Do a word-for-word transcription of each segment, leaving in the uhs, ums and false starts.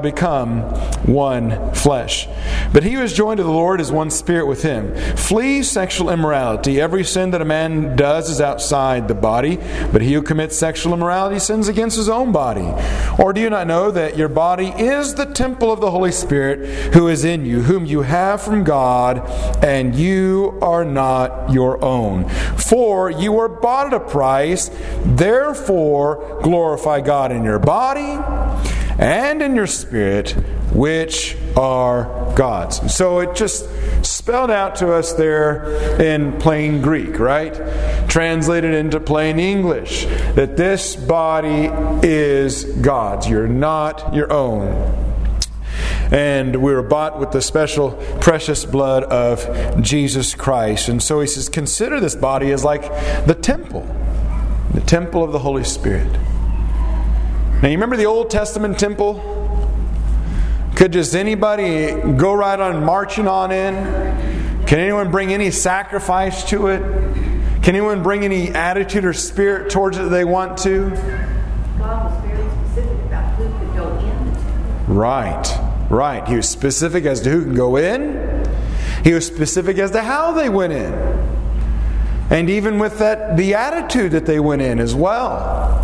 become one flesh. But he who is joined to the Lord is one spirit with him. Flee sexual immorality. Every sin that a man does is outside the body, but he who commits sexual immorality sins against his own body. Or do you not know that your body is the temple of the Holy Spirit who is in you, whom you have from God, and you are not your own? For you were bought at a price, therefore glorify God in your body and in your spirit, which are God's. So it just spelled out to us there in plain Greek, right? Translated into plain English, that this body is God's. You're not your own. And we were bought with the special precious blood of Jesus Christ. And so he says, consider this body as like the temple, the temple of the Holy Spirit. Now you remember the Old Testament temple? Could just anybody go right on marching on in? Can anyone bring any sacrifice to it? Can anyone bring any attitude or spirit towards it that they want to? God was very specific about who could go in the temple. Right, right. He was specific as to who can go in. He was specific as to how they went in. And even with that, the attitude that they went in as well.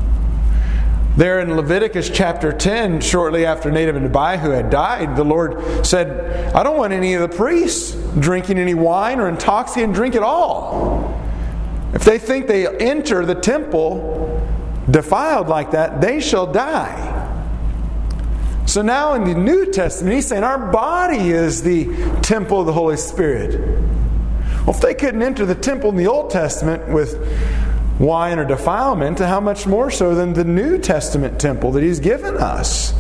There in Leviticus chapter ten, shortly after Nadab and Abihu had died, the Lord said, I don't want any of the priests drinking any wine or intoxicating drink at all. If they think they enter the temple defiled like that, they shall die. So now in the New Testament, he's saying our body is the temple of the Holy Spirit. Well, if they couldn't enter the temple in the Old Testament with wine or defilement, how much more so than the New Testament temple that he's given us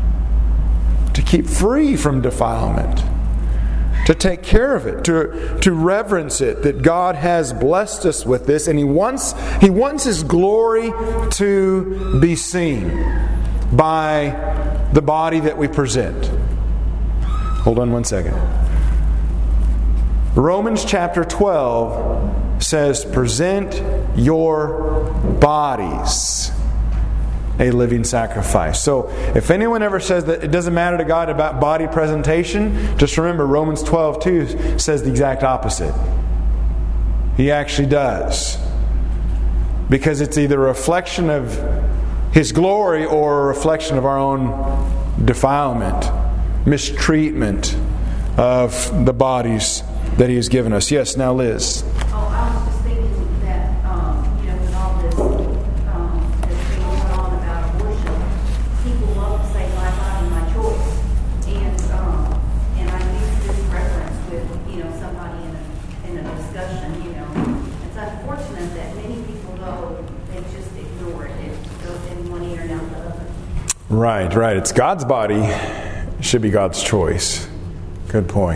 to keep free from defilement, to take care of it, to, to reverence it, that God has blessed us with this, and he wants, he wants his glory to be seen by the body that we present. Hold on one second. Romans chapter twelve says, present your bodies a living sacrifice. So if anyone ever says that it doesn't matter to God about body presentation, just remember Romans twelve two says the exact opposite. He actually does. Because it's either a reflection of his glory or a reflection of our own defilement, mistreatment of the bodies that he has given us. Yes, now Liz. Oh, I was just thinking that, um, you know, with all this um, that's being going on about abortion, people love to say my body, my choice. And um, and I use this reference with, you know, somebody in a, in a discussion, you know. It's unfortunate that many people go and just ignore it. It goes in one ear and out the other. Right, right. It's God's body. It should be God's choice. Good point.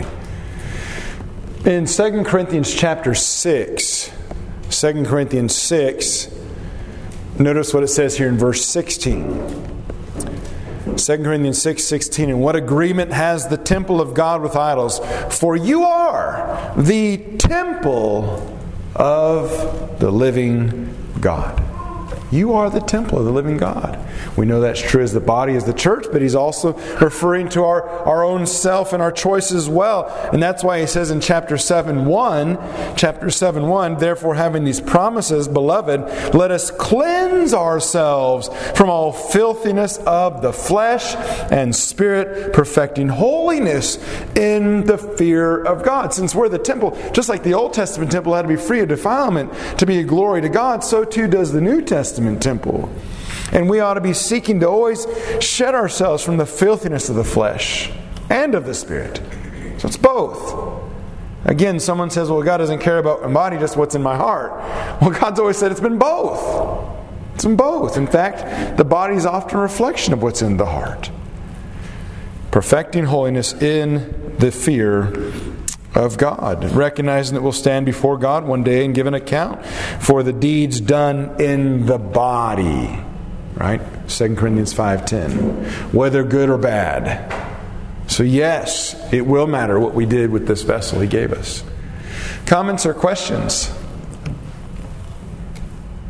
In Second Corinthians chapter six, Second Corinthians six, notice what it says here in verse sixteen. Second Corinthians six sixteen, and what agreement has the temple of God with idols? For you are the temple of the living God. You are the temple of the living God. We know that's true as the body is the church, but he's also referring to our, our own self and our choice as well. And that's why he says in chapter seven one, chapter seven one, therefore having these promises, beloved, let us cleanse ourselves from all filthiness of the flesh and spirit, perfecting holiness in the fear of God. Since we're the temple, just like the Old Testament temple had to be free of defilement to be a glory to God, so too does the New Testament temple. And we ought to be seeking to always shed ourselves from the filthiness of the flesh and of the spirit. So it's both. Again, someone says, well, God doesn't care about my body, just what's in my heart. Well, God's always said it's been both. It's been both. In fact, the body is often a reflection of what's in the heart. Perfecting holiness in the fear of God, recognizing that we'll stand before God one day and give an account for the deeds done in the body. Right? Second Corinthians five ten. Whether good or bad. So yes, it will matter what we did with this vessel he gave us. Comments or questions?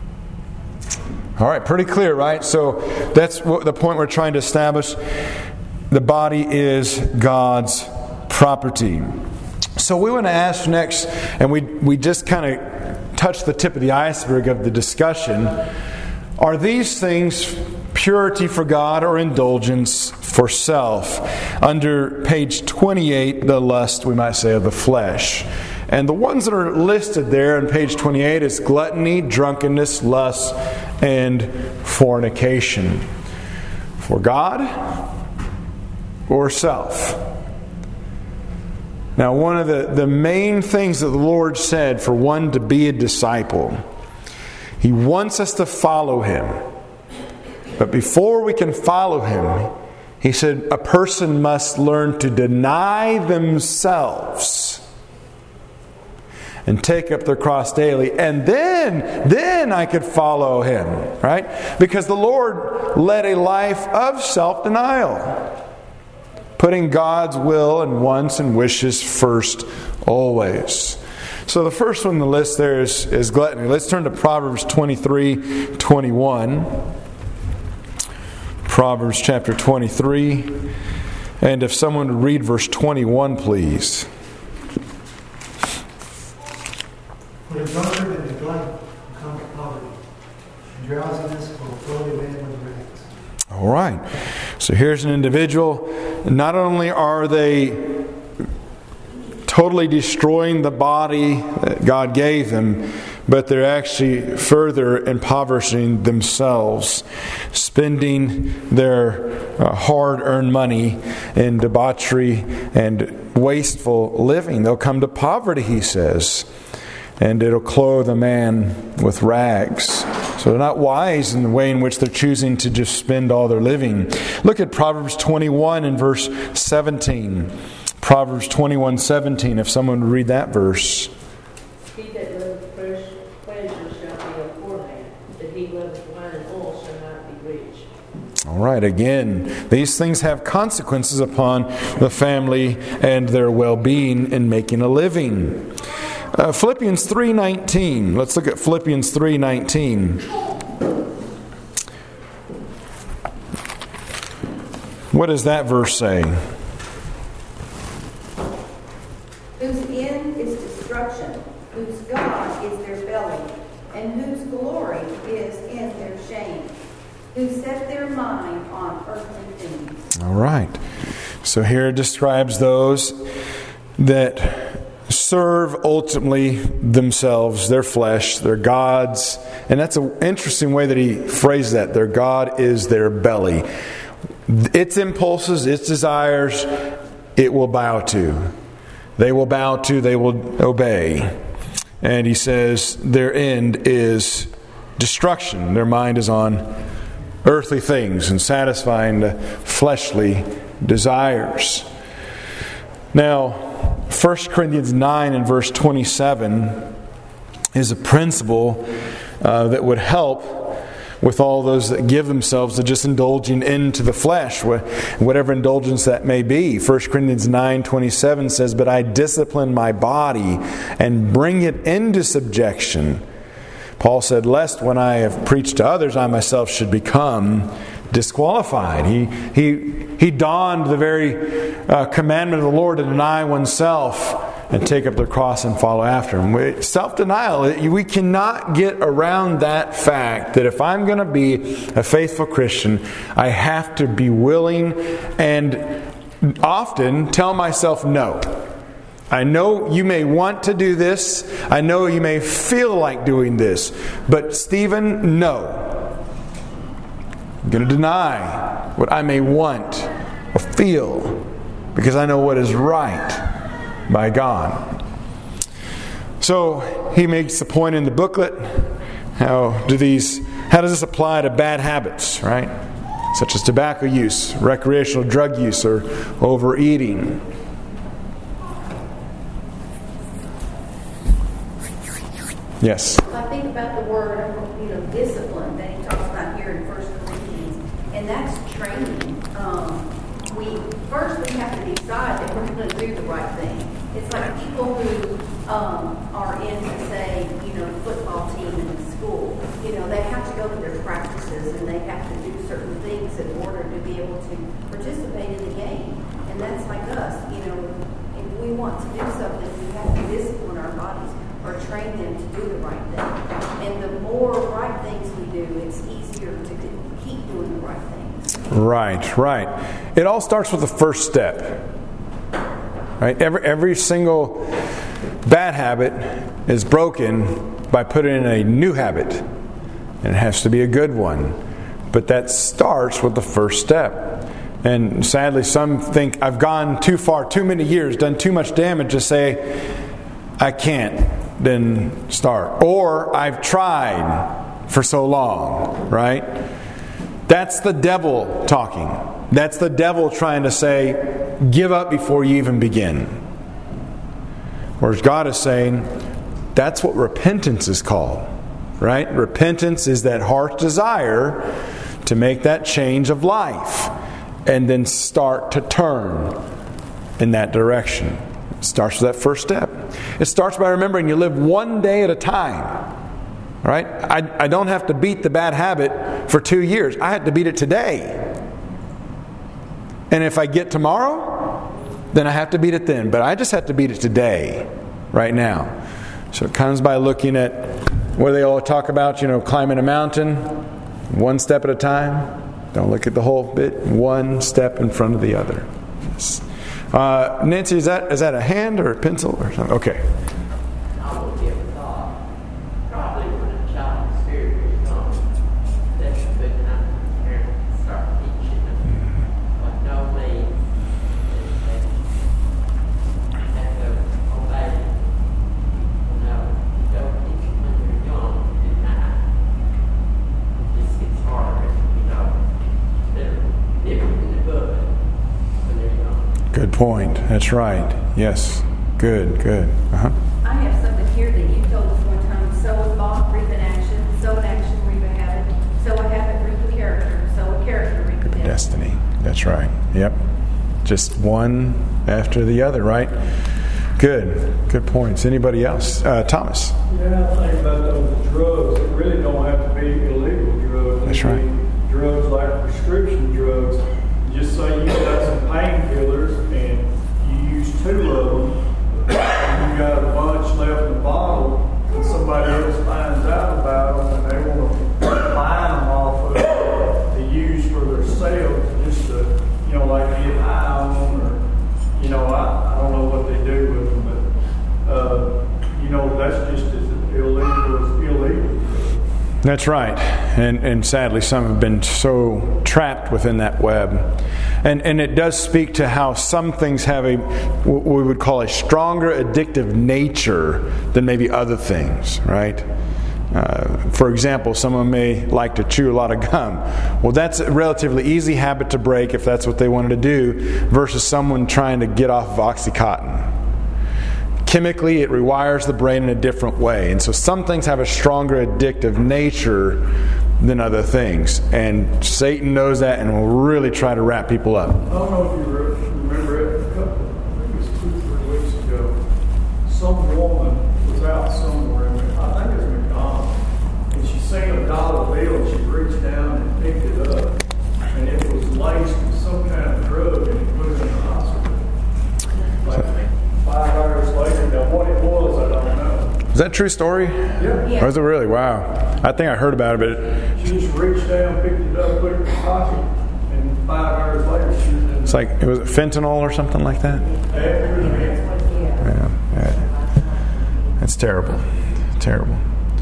All right, pretty clear, right? So that's what the point we're trying to establish. the body is God's property. So we want to ask next, and we, we just kind of touched the tip of the iceberg of the discussion. Are these things purity for God or indulgence for self? Under page twenty-eight, the lust, we might say, of the flesh. And the ones that are listed there on page twenty-eight is gluttony, drunkenness, lust, and fornication. For God or self? Now, one of the, the main things that the Lord said for one to be a disciple, He wants us to follow Him. But before we can follow Him, He said a person must learn to deny themselves and take up their cross daily. And then, then I could follow Him. Right? Because the Lord led a life of self-denial, putting God's will and wants and wishes first always. So the first one on the list there is, is gluttony. Let's turn to Proverbs twenty-three twenty-one. Proverbs chapter twenty-three. And if someone would read verse twenty-one, please. For the drunkard and the glutton come to poverty, and drowsiness will throw the man with rags. All right. So here's an individual. Not only are they totally destroying the body that God gave them, but they're actually further impoverishing themselves, spending their uh, hard-earned money in debauchery and wasteful living. They'll come to poverty, he says, and it'll clothe a man with rags. So they're not wise in the way in which they're choosing to just spend all their living. Look at Proverbs twenty-one and verse seventeen. Proverbs twenty-one seventeen, if someone would read that verse. He that loveth fresh pleasure shall be a poor man, but he loveth wine and oil shall not be rich. All right, again, these things have consequences upon the family and their well-being in making a living. Uh, Philippians three nineteen. Let's look at Philippians three nineteen. What does that verse say? Whose end is destruction, whose God is their belly, and whose glory is in their shame, who set their mind on earthly things. All right. So here it describes those that serve ultimately themselves, their flesh, their gods. And that's an interesting way that he phrased that. Their God is their belly. Its impulses, its desires, it will bow to. They will bow to, they will obey. And he says their end is destruction. Their mind is on earthly things and satisfying the fleshly desires. Now, First Corinthians nine and verse twenty-seven is a principle uh, that would help with all those that give themselves to just indulging into the flesh, whatever indulgence that may be. First Corinthians nine twenty-seven says, "But I discipline my body and bring it into subjection." Paul said, "Lest when I have preached to others, I myself should become disqualified." He he he donned the very uh, commandment of the Lord to deny oneself and take up their cross and follow after Him. Self-denial, we cannot get around that fact that if I'm going to be a faithful Christian, I have to be willing and often tell myself no. I know you may want to do this. I know you may feel like doing this. But Stephen, no. I'm going to deny what I may want or feel because I know what is right by God. So he makes the point in the booklet. How do these? How does this apply to bad habits, right? Such as tobacco use, recreational drug use, or overeating. Yes. I think about the word, you know, discipline that he talks about here in First Corinthians, and that's training. Um, we first we have to decide that we're going to do the right thing. It's like people who um, are into, say, you know, football team in school. You know, they have to go to their practices and they have to do certain things in order to be able to participate in the game. And that's like us, you know, if we want to do something, we have to discipline our bodies or train them to do the right thing. And the more right things we do, it's easier to keep doing the right things. Right, right. It all starts with the first step. Right? Every every single bad habit is broken by putting in a new habit. And it has to be a good one. But that starts with the first step. And sadly, some think I've gone too far, too many years, done too much damage to say, I can't then start. Or I've tried for so long, right? That's the devil talking. That's the devil trying to say, give up before you even begin. Whereas God is saying, that's what repentance is called, right? Repentance is that heart's desire to make that change of life and then start to turn in that direction. It starts with that first step. It starts by remembering you live one day at a time. Right? I, I don't have to beat the bad habit for two years. I have to beat it today. And if I get tomorrow, then I have to beat it then. But I just have to beat it today, right now. So it comes by looking at where they all talk about, you know, climbing a mountain, one step at a time. Don't look at the whole bit. One step in front of the other. Yes. Uh, Nancy, is that is that a hand or a pencil or something? Okay. I would give a thought. Probably when a child's spirit is gone, that's a good time for the parents to start teaching them what no means. And they have to obey. You know, you don't teach them when they're young and now. It just gets harder, you know. They're different in the book when they're young. Good point. That's right. Yes. Good, good. Uh-huh. I have something here that you told us one time. Sow a thought, reap an action. Sow an action, reap a habit. Sow a habit, reap a character. Sow a character, reap a destiny. Destiny. That's right. Yep. Just one after the other, right? Good. Good points. Anybody else? Uh, Thomas. Yeah, I think about those drugs. It really don't have to be illegal drugs. That's right. Drugs like prescription drugs. Just say you got some painkillers and you use two of them, and you got a bunch left in the bottle, and somebody else finds out about them and they want to buy them off of it to use for themselves, just to, you know, like get high on them, or, you know, I, I don't know what they do with them, but, uh, you know, that's just as illegal as illegal. That's right. And and sadly, some have been so trapped within that web. And and it does speak to how some things have a, what we would call a stronger addictive nature than maybe other things, right? Uh, for example, someone may like to chew a lot of gum. Well, that's a relatively easy habit to break if that's what they wanted to do, versus someone trying to get off of Oxycontin. Chemically, it rewires the brain in a different way. And so some things have a stronger addictive nature than other things. And Satan knows that and will really try to wrap people up. I don't know if you remember it, a couple, I think it was two, three weeks ago, some woman was out somewhere, I think it was McDonald's, and she seen a dollar bill and she reached down and picked it up, and it was laced with some kind of drug and it put her in the hospital. Like five hours later, now what it was, I don't know. Is that a true story? Yeah. Yeah. Or is it really? Wow. I think I heard about it, but She just reached down, picked it up, put it in her pocket, and five hours later she was in it's like, it was fentanyl or something like that? after the Yeah, yeah. That's terrible. Terrible.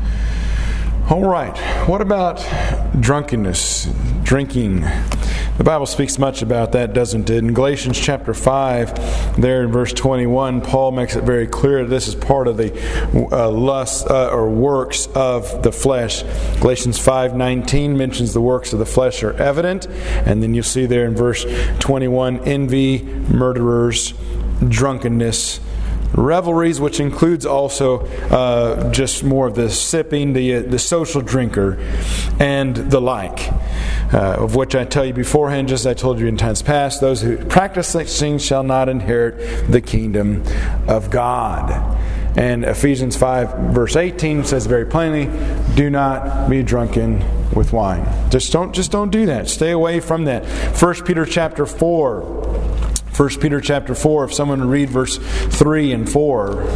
All right. What about drunkenness, drinking? The Bible speaks much about that, doesn't it? In Galatians chapter five, there in verse twenty-one, Paul makes it very clear that this is part of the uh, lust uh, or works of the flesh. Galatians five nineteen mentions the works of the flesh are evident. And then you'll see there in verse twenty-one, envy, murderers, drunkenness, revelries, which includes also uh, just more of the sipping, the uh, the social drinker, and the like, uh, of which I tell you beforehand, just as I told you in times past, those who practice such things shall not inherit the kingdom of God. And Ephesians five verse eighteen says very plainly, do not be drunken with wine. Just don't just don't do that. Stay away from that. First Peter chapter four. First Peter chapter four, if someone would read verse three and four.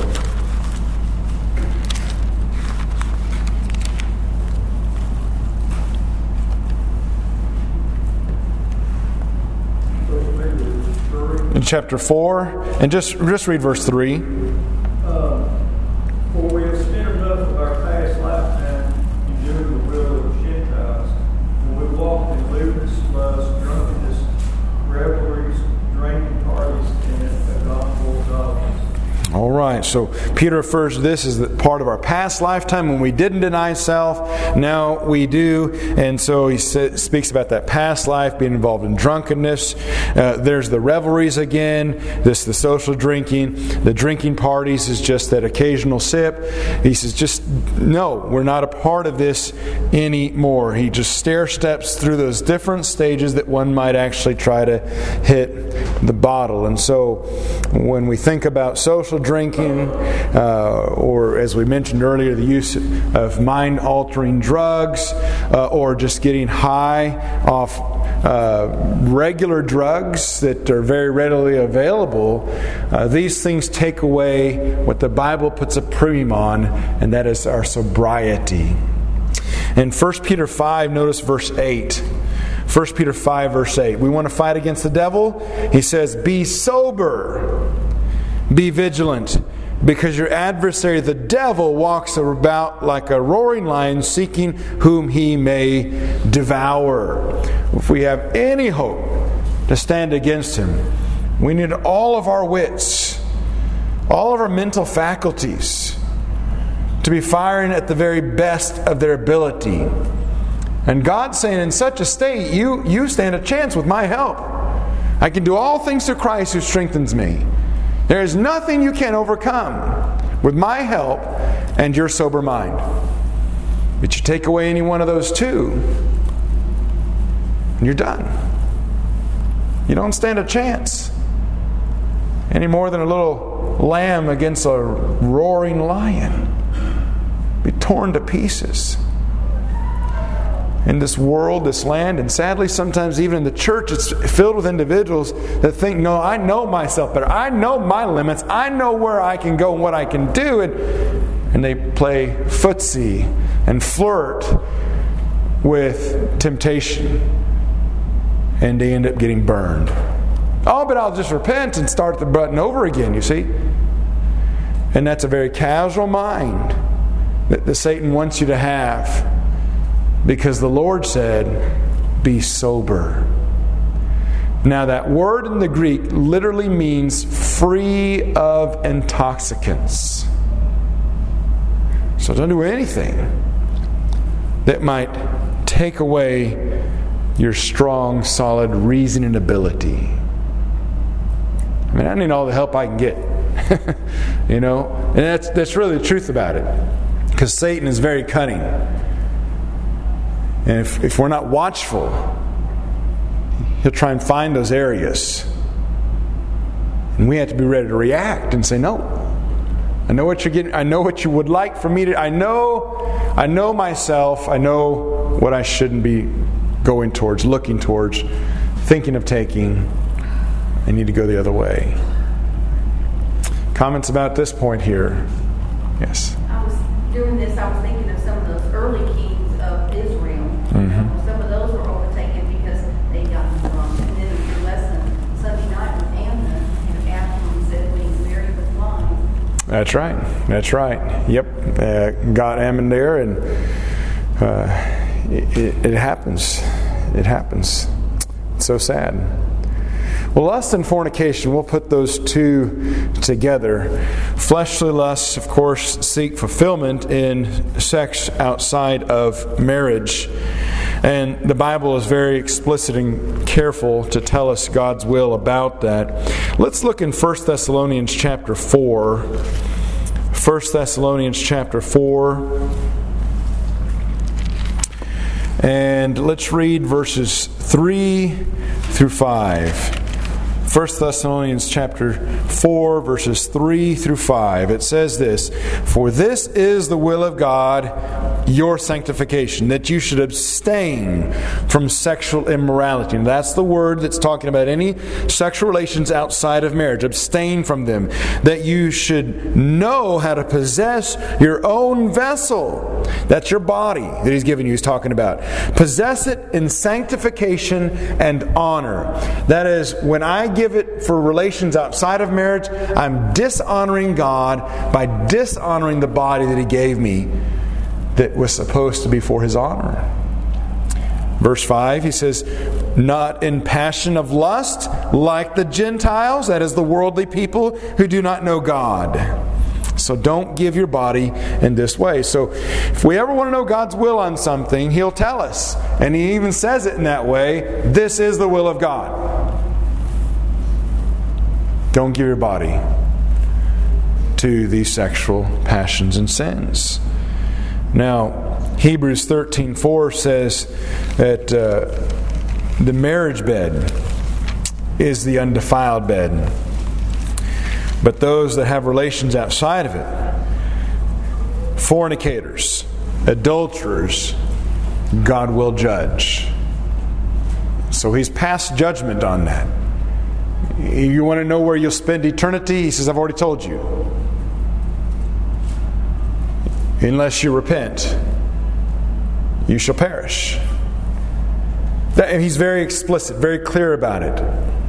In chapter four, and just just read verse three. Uh, For we have spent enough of our past lifetime in doing the will of the Gentiles, when we walked in lewdness, lust, drunkenness, revelries, drinking parties, and abominable godliness. All right, so Peter refers to this as the part of our past lifetime when we didn't deny self. Now we do, and so he sa- speaks about that past life being involved in drunkenness. Uh, there's the revelries again. This the social drinking. The drinking parties is just that occasional sip. He says, just no, we're not a part of this anymore. He just stair steps through those different stages that one might actually try to hit the bottle. And so when we think about social drinking, uh, or as we mentioned earlier, the use of mind-altering drugs, uh, or just getting high off uh, regular drugs that are very readily available, uh, these things take away what the Bible puts a premium on, and that is our sobriety. In First Peter five, notice verse eight. First Peter five, verse eight. We want to fight against the devil. He says, be sober. Be vigilant, because your adversary, the devil, walks about like a roaring lion, seeking whom he may devour. If we have any hope to stand against him, we need all of our wits, all of our mental faculties, to be firing at the very best of their ability. And God's saying, in such a state, you, you stand a chance with my help. I can do all things through Christ who strengthens me. There is nothing you can't overcome with my help and your sober mind. But you take away any one of those two, and you're done. You don't stand a chance. Any more than a little lamb against a roaring lion. Be torn to pieces. In this world, this land, and sadly sometimes even in the church, it's filled with individuals that think, no, I know myself better. I know my limits. I know where I can go and what I can do. And, and they play footsie and flirt with temptation. And they end up getting burned. Oh, but I'll just repent and start the button over again, you see. And that's a very casual mind that the Satan wants you to have. Because the Lord said, be sober. Now that word in the Greek literally means free of intoxicants. So don't do anything that might take away your strong, solid reasoning ability. I mean, I need all the help I can get. You know? And that's, that's really the truth about it. Because Satan is very cunning. And if, if we're not watchful, he'll try and find those areas. And we have to be ready to react and say, no. I know what you're getting. I know what you would like for me to. I know, I know myself. I know what I shouldn't be going towards, looking towards, thinking of taking. I need to go the other way. Comments about this point here? Yes. I was doing this. I was thinking of some of those early kings of Israel. Mm-hmm. Some of those were overtaken because they got drunk. And then the lesson Sunday night with Amnon, and Absalom said when he's married with wine. That's right. That's right. Yep. Uh, got Ammon there, and uh, it, it, it happens. It happens. It's so sad. Well, lust and fornication, we'll put those two together. Fleshly lusts, of course, seek fulfillment in sex outside of marriage. And the Bible is very explicit and careful to tell us God's will about that. Let's look in First Thessalonians chapter four. First Thessalonians chapter four. And let's read verses three through five. First Thessalonians chapter four, verses three through five. It says this, "For this is the will of God, your sanctification, that you should abstain from sexual immorality." And that's the word that's talking about any sexual relations outside of marriage. Abstain from them. That you should know how to possess your own vessel. That's your body that He's given you, He's talking about. Possess it in sanctification and honor. That is, when I give it for relations outside of marriage, I'm dishonoring God by dishonoring the body that He gave me that was supposed to be for His honor. Verse five, he says, "Not in passion of lust like the Gentiles," that is the worldly people who do not know God. So don't give your body in this way. So if we ever want to know God's will on something, He'll tell us. And He even says it in that way. This is the will of God. Don't give your body to these sexual passions and sins. Now, Hebrews thirteen four says that uh, the marriage bed is the undefiled bed. But those that have relations outside of it, fornicators, adulterers, God will judge. So He's passed judgment on that. You want to know where you'll spend eternity? He says, I've already told you. Unless you repent, you shall perish. And He's very explicit, very clear about it.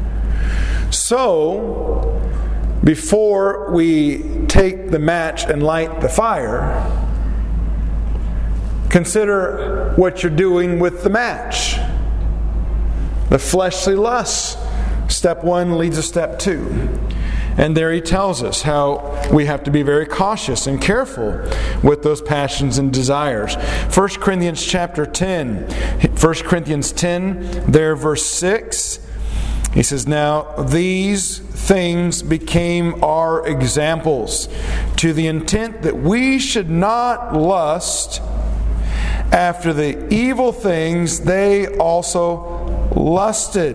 So, before we take the match and light the fire, consider what you're doing with the match. The fleshly lusts. Step one leads to step two. And there he tells us how we have to be very cautious and careful with those passions and desires. First Corinthians chapter ten. First Corinthians ten, there verse six. He says, "Now these things became our examples, to the intent that we should not lust after the evil things they also lusted."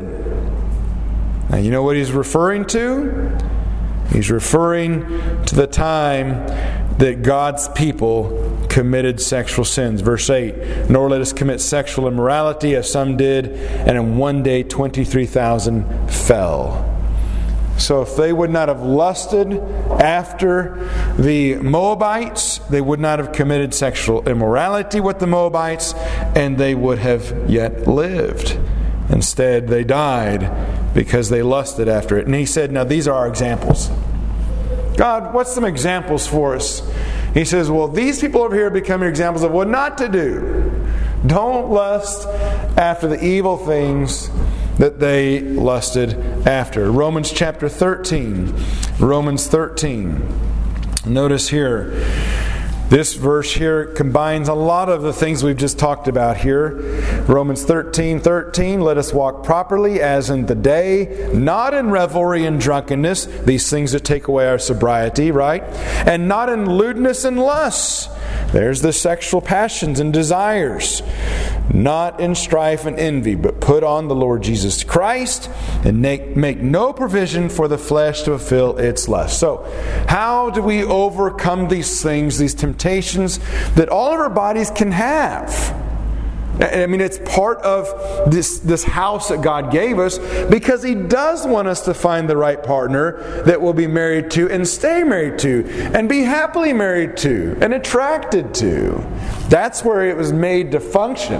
Now you know what he's referring to? He's referring to the time that God's people committed sexual sins. Verse eight, "Nor let us commit sexual immorality as some did, and in one day twenty-three thousand fell." So if they would not have lusted after the Moabites, they would not have committed sexual immorality with the Moabites, and they would have yet lived. Instead, they died because they lusted after it. And he said, now these are our examples. God, what's some examples for us? He says, well, these people over here become your examples of what not to do. Don't lust after the evil things that they lusted after. Romans chapter thirteen. Romans thirteen. Notice here, this verse here combines a lot of the things we've just talked about here. Romans thirteen thirteen, "Let us walk properly as in the day, not in revelry and drunkenness," these things that take away our sobriety, right? "And not in lewdness and lusts." There's the sexual passions and desires. "Not in strife and envy, but put on the Lord Jesus Christ, and make, make no provision for the flesh to fulfill its lust." So, how do we overcome these things, these temptations that all of our bodies can have? I mean, it's part of this, this house that God gave us, because He does want us to find the right partner that we'll be married to and stay married to and be happily married to and attracted to. That's where it was made to function.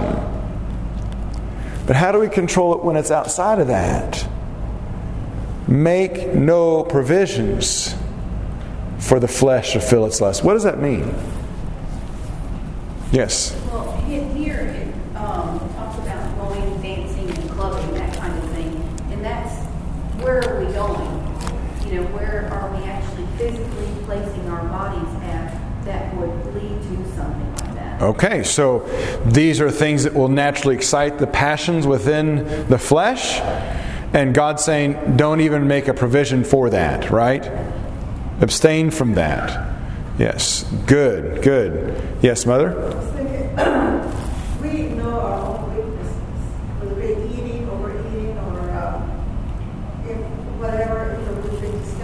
But how do we control it when it's outside of that? Make no provisions for the flesh to fill its lust. What does that mean? Yes? Well, here it um, talks about going, dancing, and clubbing, that kind of thing. And that's, where are we going? You know, where are we actually physically placing our bodies at that would lead to something like that? Okay, so these are things that will naturally excite the passions within the flesh. And God's saying, don't even make a provision for that, right? Abstain from that. Yes, good, good. Yes, Mother? We know our own weaknesses, whether we're eating, overeating, or uh, if,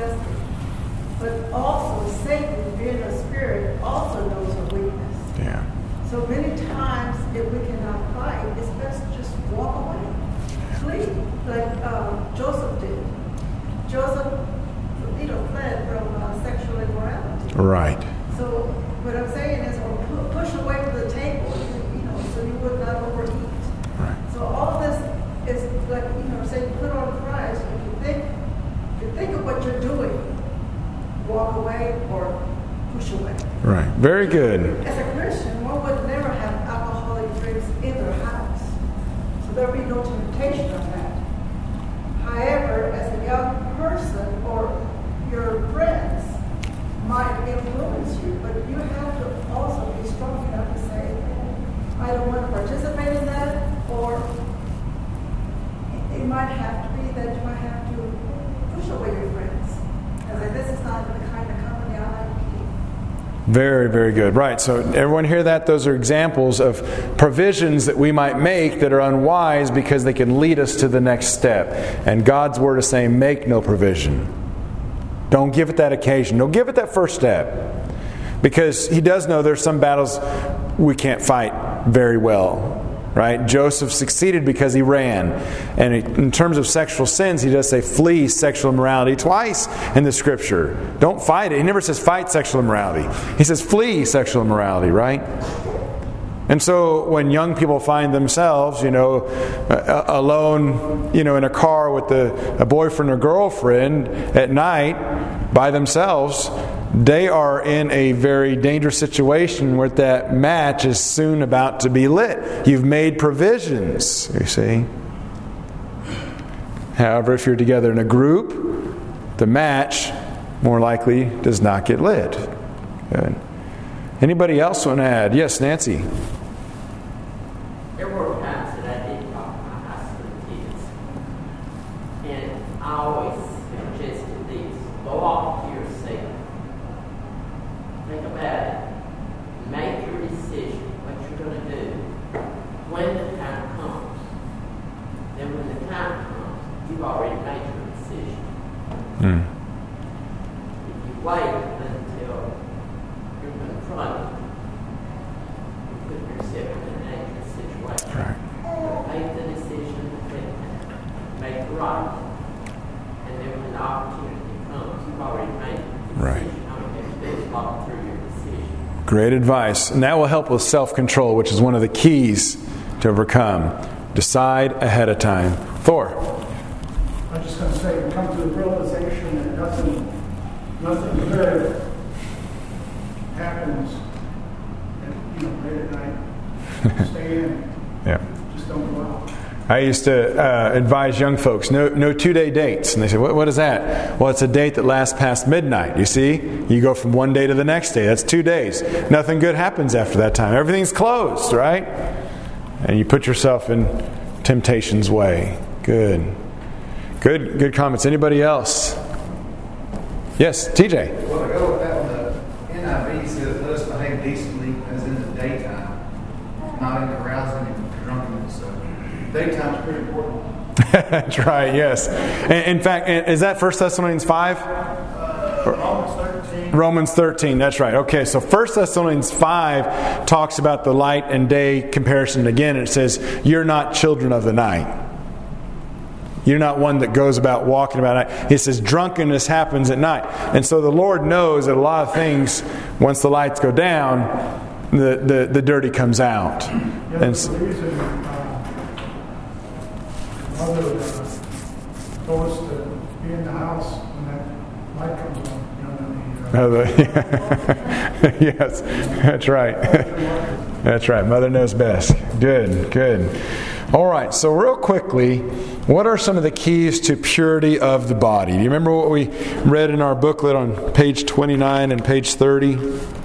possessed it. But also, Satan, being a spirit, also knows her weakness. Yeah. So many times, if we cannot fight, it's best to just walk away. Flee, like uh, Joseph did. Joseph, you know, fled from uh, sexual immorality. Right. So what I'm saying is, or pu- push away from the table, you know, so you would not overeat. Right. So all this is like, you know, say put on Christ. If you think, if you think of what you're doing, walk away or push away. Right. Very good. As a Christian, one would never have alcoholic drinks in their house. So there would be no temptation of that. However, as a young person or your friends might influence you, but you have to also be strong enough to say, I don't want to participate in that, or it might have to be that you might have to push away your friends. Because this is not the kind of company I like to keep. Very, very good. Right. So everyone hear that? Those are examples of provisions that we might make that are unwise because they can lead us to the next step. And God's word is saying, make no provision. Don't give it that occasion. Don't give it that first step. Because He does know there's some battles we can't fight very well. Right? Joseph succeeded because he ran. And in terms of sexual sins, he does say flee sexual immorality twice in the Scripture. Don't fight it. He never says fight sexual immorality. He says flee sexual immorality, right? And so when young people find themselves, you know, alone, you know, in a car with a, a boyfriend or girlfriend at night by themselves, they are in a very dangerous situation where that match is soon about to be lit. You've made provisions, you see. However, if you're together in a group, the match more likely does not get lit. Good. Anybody else want to add? Yes, Nancy. There were times that I did talk to my high school kids, and I always suggested these: go off to your seat, think about it, make your decision what you're going to do when the time comes. Then when the time comes, you've already made your decision. Mm. If you wait until you're confronted, you put yourself in a dangerous situation. Right. Make the decision that make it right. And then when the opportunity comes, you've already made the decision. Right. All you have to do is walk through your decision. Great advice. And that will help with self-control, which is one of the keys to overcome. Decide ahead of time. Thor. I'm just going to say, come to the realization that nothing, nothing good happens, at, you know, late at night. Stay in. Yeah. Just don't go out. I used to uh, advise young folks, no, no two-day dates. And they say, what, what is that? Well, it's a date that lasts past midnight. You see? You go from one day to the next day. That's two days. Nothing good happens after that time. Everything's closed, right? And you put yourself in temptation's way. Good. Good good comments. Anybody else? Yes, T J. Well, to go with that one, the N I V says, let us behave decently as in the daytime, not in carousing and drunkenness. So daytime's pretty important. That's right, yes. In fact, is that First Thessalonians five? Uh, Romans thirteen. Romans thirteen, that's right. Okay, so First Thessalonians five talks about the light and day comparison again. And it says, you're not children of the night. You're not one that goes about walking about at night. He says drunkenness happens at night. And so the Lord knows that a lot of things, once the lights go down, the, the, the dirty comes out. Yeah, And the reason uh, Mother uh, told us to be in the house when that light comes on. You know, when the, uh, yes, that's right. That's right. Mother knows best. Good, good. All right, so real quickly, what are some of the keys to purity of the body? Do you remember what we read in our booklet on page twenty-nine and page thirty?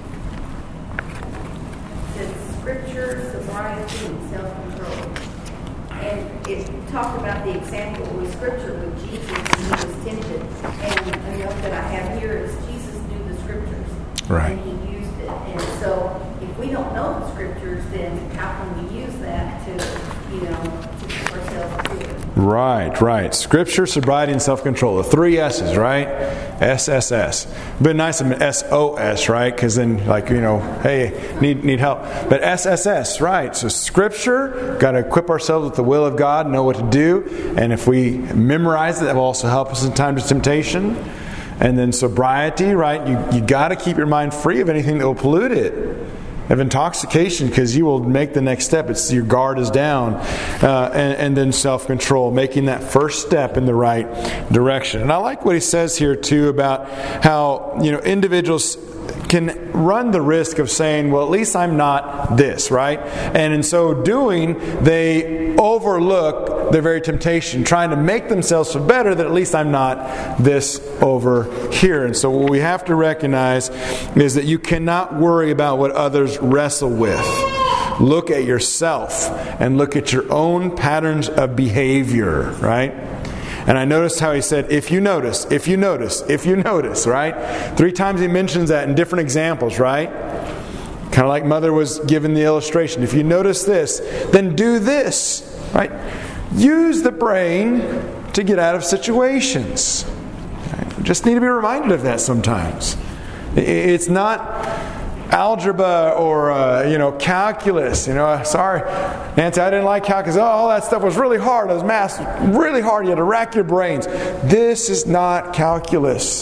It's scripture, sobriety, and self-control. And it talked about the example with scripture with Jesus when he was tempted. And a note that I have here is Jesus knew the scriptures. Right. And he used it. And so if we don't know the scriptures, then how can we use that to, you know, to keep ourselves pure? Right, right. Scripture, sobriety, and self-control. The three S's, right? S S S. But nice of S O S, right? Because then, like, you know, hey, need need help. But S S S, right? So Scripture, got to equip ourselves with the will of God, know what to do. And if we memorize it, that will also help us in times of temptation. And then sobriety, right? You you got to keep your mind free of anything that will pollute it. Of intoxication, because you will make the next step. It's your guard is down. Uh, and, and then self-control, making that first step in the right direction. And I like what he says here too about how, you know, individuals can run the risk of saying, well, at least I'm not this, right? And in so doing, they overlook their very temptation, trying to make themselves feel better that at least I'm not this over here. And so what we have to recognize is that you cannot worry about what others wrestle with. Look at yourself and look at your own patterns of behavior, right? And I noticed how he said, if you notice, if you notice, if you notice, right? Three times he mentions that in different examples, right? Kind of like Mother was given the illustration. If you notice this, then do this, right? Use the brain to get out of situations. Right? We just need to be reminded of that sometimes. It's not algebra or uh, you know calculus. You know, sorry, Nancy, I didn't like calculus. Oh, all that stuff was really hard. Those maths really hard. You had to rack your brains. This is not calculus.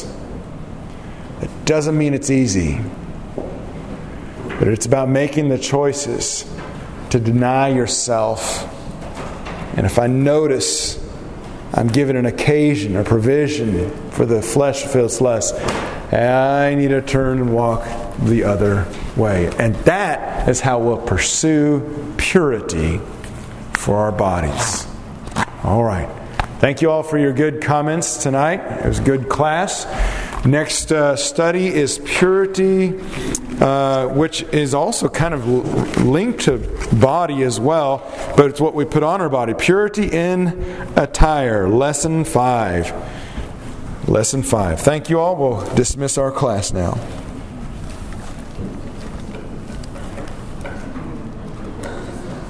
It doesn't mean it's easy, but it's about making the choices to deny yourself. And if I notice I'm given an occasion or provision for the flesh to feel its lust, I need to turn and walk the other way. And that is how we'll pursue purity for our bodies. All right. Thank you all for your good comments tonight. It was a good class. Next uh, study is purity, uh, which is also kind of linked to body as well, but it's what we put on our body. Purity in attire, lesson five. Lesson five. Thank you all. We'll dismiss our class now.